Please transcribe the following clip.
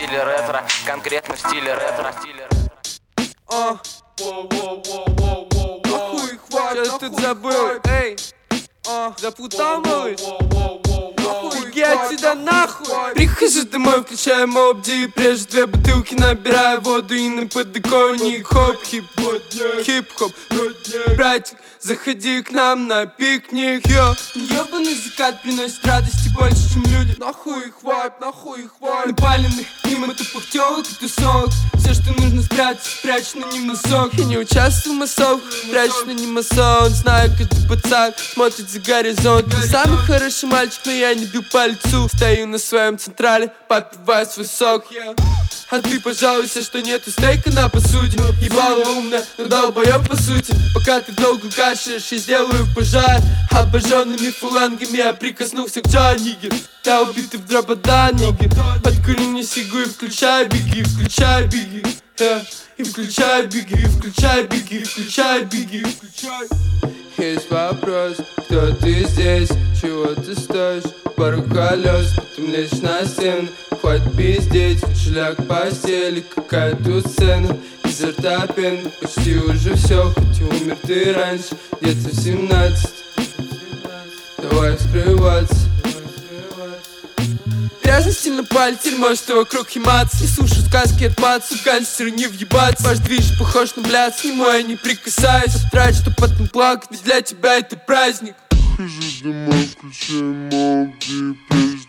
стиле ретро, конкретно в стиле ретро. Нахуй хватит, что тут забыл, эй, запутал, малыш? Беги отсюда нахуй! Прихожу домой, включаю Mobb Deep, прежде 2 бутылки, набираю воду и на подоконник. Хоп, хип-хоп, братик, заходи к нам на пикник. Ёбаный закат приносит радости больше, чем люди. Нахуй хватит, напаленных мимо тупых тёлок и тусовок. Все, что нужно спрятать, спрячь на ним носок. Я не участвую в массовках, прячу на ним масон. Знаю, каждый пацан смотрит за горизонт. Ты самый хороший мальчик, но я не бью по лицу. Стою на своем централе, попиваю свой сок. А ты пожалуйся, что нету стейка на посуде. Ебало умная, но долбоёб по сути. Пока ты долго кашляешь, я сделаю пожар. Обожженными фалангами я прикоснулся к Джанниге. Я убитый в дрободанниге. Подкурю мне сигу и включай беги, включай беги. И включай беги, включай беги, включай беги. Есть вопрос, кто ты здесь, чего ты стоишь? Пару колес, потом лечь на стену. Хватит пиздеть, шляк постели. Какая тут сцена, изо рта пена. Почти уже все, хоть и умер ты раньше, где-то в 17. Давай вскрываться. Грязно стильно палец, дерьмо, что вокруг химаться. И слушаю сказки от пацу, гангстеры не въебаться. Ваш движ похож на бляд, с нему я не прикасаюсь. Трать, что потом плакать, ведь для тебя это праздник. Хожу домой, включаю Mobb Deep.